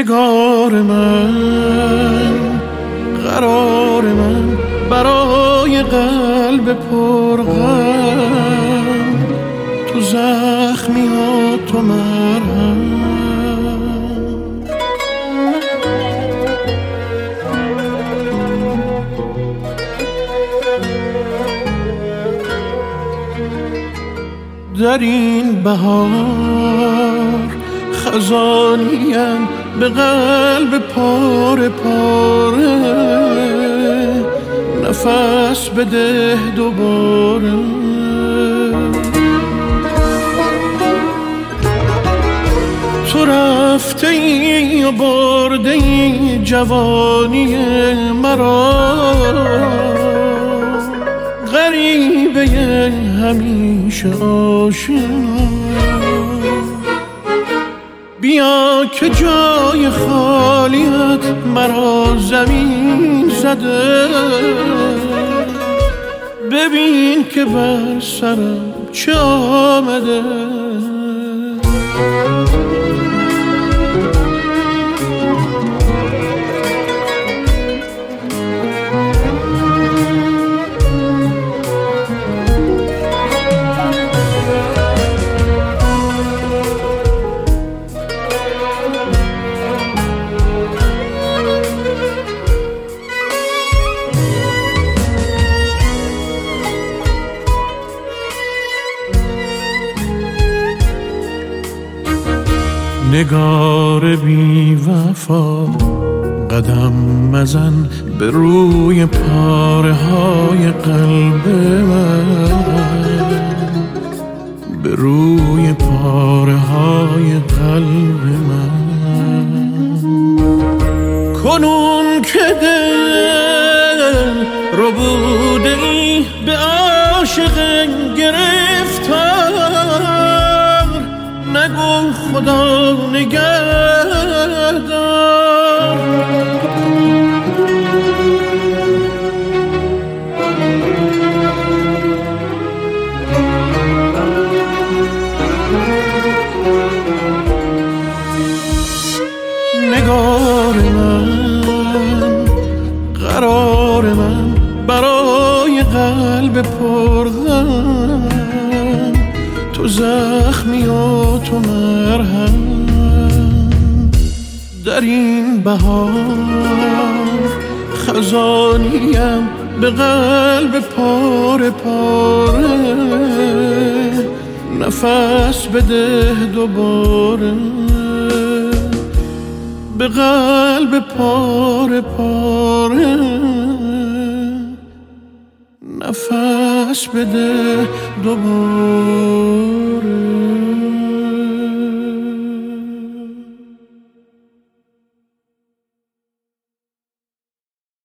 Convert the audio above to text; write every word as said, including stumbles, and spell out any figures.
نگار من، قرار من، برای قلب پرغم، تو زخمی ها تو مرهم. در این بهار خزانیم به قلب پاره پاره، نفس بده دوباره. تو رفته ای و برده ای جوانی مرا، غریبه همیشه آشنا. بیا که جای خالیت مرا زمین زده، ببین که بر سرم چه آمده. نگار بی وفا، قدم مزن به روی پاره های قلب من، به روی پاره های قلب من. کنون که دل رو بوده ای به عاشق گرفتار، نگو خدا نگهدار. نگار من، قرار من، برای قلب پرغم، تو زخمی و تو مرهم. در این بهار خزانیم به قلب پاره پاره، نفس بده دوباره. به قلب پاره پاره، نفس بده دوباره.